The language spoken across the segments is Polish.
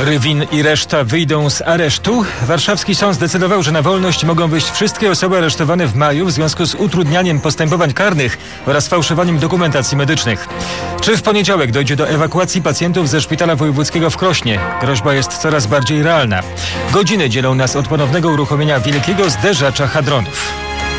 Rywin i reszta wyjdą z aresztu. Warszawski sąd zdecydował, że na wolność mogą wyjść wszystkie osoby aresztowane w maju w związku z utrudnianiem postępowań karnych oraz fałszowaniem dokumentacji medycznych. Czy w poniedziałek dojdzie do ewakuacji pacjentów ze szpitala wojewódzkiego w Krośnie? Groźba jest coraz bardziej realna. Godziny dzielą nas od ponownego uruchomienia wielkiego zderzacza hadronów.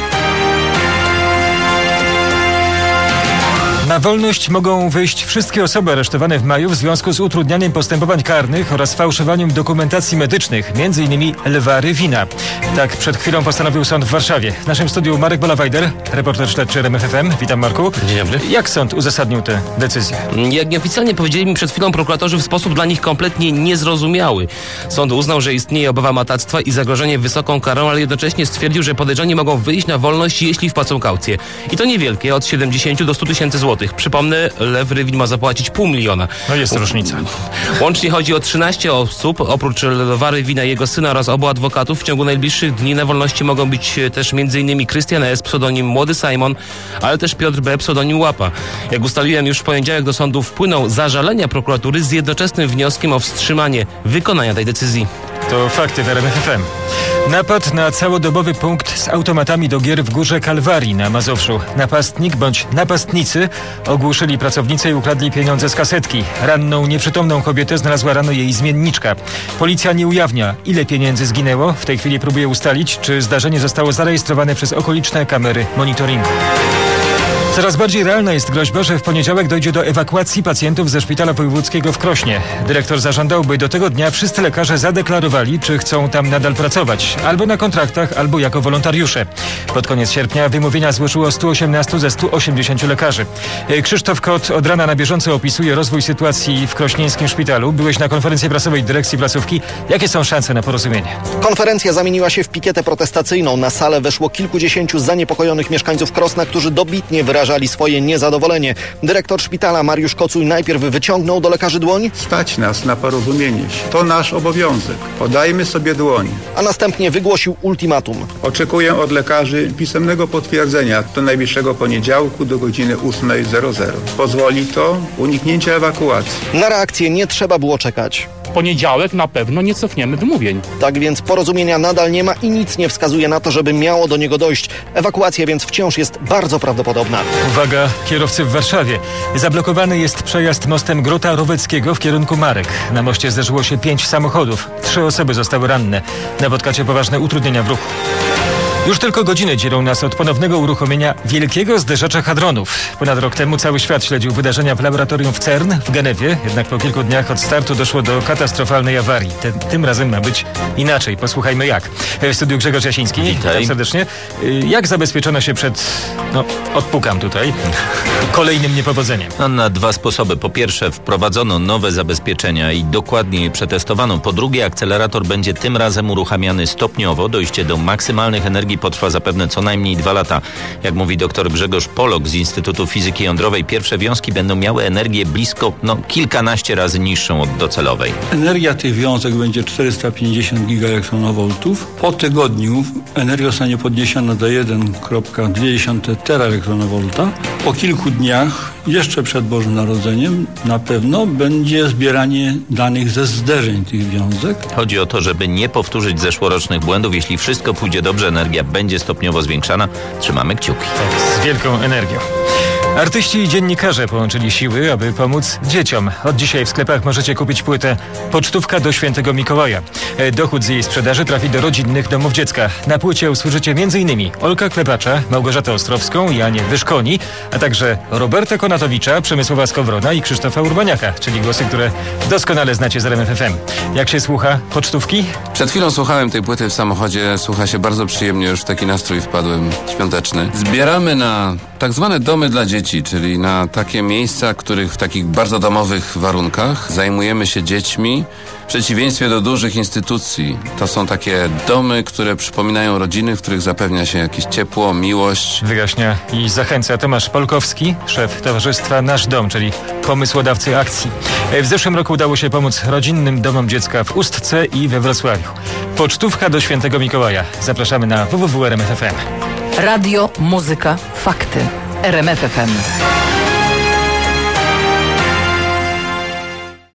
Na wolność mogą wyjść wszystkie osoby aresztowane w maju w związku z utrudnianiem postępowań karnych oraz fałszowaniem dokumentacji medycznych, m.in. Lwa Rywina. Tak przed chwilą postanowił sąd w Warszawie. W naszym studiu Marek Bolawajder, reporter śledczy RMF FM. Witam, Marku. Dzień dobry. Jak sąd uzasadnił tę decyzję? Jak nieoficjalnie powiedzieli mi przed chwilą prokuratorzy, w sposób dla nich kompletnie niezrozumiały. Sąd uznał, że istnieje obawa matactwa i zagrożenie wysoką karą, ale jednocześnie stwierdził, że podejrzani mogą wyjść na wolność, jeśli wpłacą kaucję. I to niewielkie, od 70 do 100 tysięcy złotych. Przypomnę, Lew Rywin ma zapłacić 500 000. No jest różnica. Łącznie chodzi o 13 osób. Oprócz Lwa Rywina, jego syna oraz obu adwokatów w ciągu najbliższych dni na wolności mogą być też m.in. Krystian S., pseudonim Młody Simon, ale też Piotr B., pseudonim Łapa. Jak ustaliłem, już w poniedziałek do sądu wpłyną zażalenia prokuratury z jednoczesnym wnioskiem o wstrzymanie wykonania tej decyzji. To fakty w RMF FM. Napad na całodobowy punkt z automatami do gier w Górze Kalwarii na Mazowszu. Napastnik bądź napastnicy ogłuszyli pracownicę i ukradli pieniądze z kasetki. Ranną, nieprzytomną kobietę znalazła rano jej zmienniczka. Policja nie ujawnia, ile pieniędzy zginęło. W tej chwili próbuje ustalić, czy zdarzenie zostało zarejestrowane przez okoliczne kamery monitoringu. Coraz bardziej realna jest groźba, że w poniedziałek dojdzie do ewakuacji pacjentów ze szpitala wojewódzkiego w Krośnie. Dyrektor zażądał, by do tego dnia wszyscy lekarze zadeklarowali, czy chcą tam nadal pracować. Albo na kontraktach, albo jako wolontariusze. Pod koniec sierpnia wymówienia złożyło 118 ze 180 lekarzy. Krzysztof Kot od rana na bieżąco opisuje rozwój sytuacji w krośnieńskim szpitalu. Byłeś na konferencji prasowej dyrekcji placówki. Jakie są szanse na porozumienie? Konferencja zamieniła się w pikietę protestacyjną. Na salę weszło kilkudziesięciu zaniepokojonych mieszkańców Krosna, którzy dobitnie wyrażali swoje niezadowolenie. Dyrektor szpitala Mariusz Kocuj najpierw wyciągnął do lekarzy dłoń. Stać nas na porozumienie się. To nasz obowiązek. Podajmy sobie dłoń. A następnie wygłosił ultimatum. Oczekuję od lekarzy pisemnego potwierdzenia do najbliższego poniedziałku do godziny 8:00. Pozwoli to uniknięcia ewakuacji. Na reakcję nie trzeba było czekać. W poniedziałek na pewno nie cofniemy wymówień. Tak więc porozumienia nadal nie ma i nic nie wskazuje na to, żeby miało do niego dojść. Ewakuacja więc wciąż jest bardzo prawdopodobna. Uwaga, kierowcy w Warszawie. Zablokowany jest przejazd mostem Grota Roweckiego w kierunku Marek. Na moście zderzyło się 5 samochodów. 3 osoby zostały ranne. Napotkacie poważne utrudnienia w ruchu. Już tylko godziny dzielą nas od ponownego uruchomienia wielkiego zderzacza hadronów. Ponad rok temu cały świat śledził wydarzenia w laboratorium w CERN w Genewie, jednak po kilku dniach od startu doszło do katastrofalnej awarii. Tym razem ma być inaczej. Posłuchajmy jak. W studiu Grzegorz Jasiński. Witam serdecznie. Jak zabezpieczono się przed, odpukam tutaj, kolejnym niepowodzeniem? Na 2 sposoby. Po pierwsze, wprowadzono nowe zabezpieczenia i dokładnie je przetestowano. Po drugie, akcelerator będzie tym razem uruchamiany stopniowo. Dojście do maksymalnych energii potrwa zapewne co najmniej 2 lata. Jak mówi dr Grzegorz Polok z Instytutu Fizyki Jądrowej, pierwsze wiązki będą miały energię blisko kilkanaście razy niższą od docelowej. Energia tych wiązek będzie 450 gigaelektronowoltów. Po tygodniu energia zostanie podniesiona do 1,2 teraelektronowolta. Po kilku dniach, jeszcze przed Bożym Narodzeniem, na pewno będzie zbieranie danych ze zderzeń tych wiązek. Chodzi o to, żeby nie powtórzyć zeszłorocznych błędów. Jeśli wszystko pójdzie dobrze, energia będzie stopniowo zwiększana. Trzymamy kciuki. Tak, z wielką energią. Artyści i dziennikarze połączyli siły, aby pomóc dzieciom. Od dzisiaj w sklepach możecie kupić płytę Pocztówka do Świętego Mikołaja. Dochód z jej sprzedaży trafi do rodzinnych domów dziecka. Na płycie usłyszycie m.in. Olka Klepacza, Małgorzatę Ostrowską, Janię Wyszkoni, a także Roberta Konatowicza, Przemysława Skowrona i Krzysztofa Urbaniaka, czyli głosy, które doskonale znacie z RMF FM. Jak się słucha Pocztówki? Przed chwilą słuchałem tej płyty w samochodzie. Słucha się bardzo przyjemnie, już w taki nastrój wpadłem świąteczny. Zbieramy na tak zwane domy dla dzieci, czyli na takie miejsca, których w takich bardzo domowych warunkach zajmujemy się dziećmi, w przeciwieństwie do dużych instytucji. To są takie domy, które przypominają rodziny, w których zapewnia się jakieś ciepło, miłość. Wyjaśnia i zachęca Tomasz Polkowski, szef towarzystwa Nasz Dom, czyli pomysłodawcy akcji. W zeszłym roku udało się pomóc rodzinnym domom dziecka w Ustce i we Wrocławiu. Pocztówka do Świętego Mikołaja. Zapraszamy na www.rmf.fm. Radio, muzyka, fakty. RMF FM.